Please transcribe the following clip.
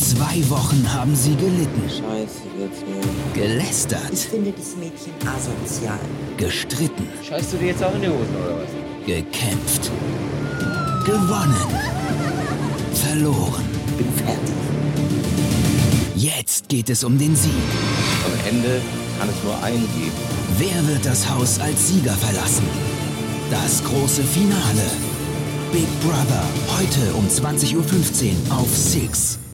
2 Wochen haben sie gelitten. Scheiße, jetzt nur. Gelästert. Ich finde das Mädchen asozial. Gestritten. Scheißt du dir jetzt auch in die Hosen, oder was? Gekämpft. Gewonnen. Verloren. Bin fertig. Jetzt geht es um den Sieg. Am Ende kann es nur einen geben. Wer wird das Haus als Sieger verlassen? Das große Finale. Big Brother, heute um 20:15 Uhr auf 6.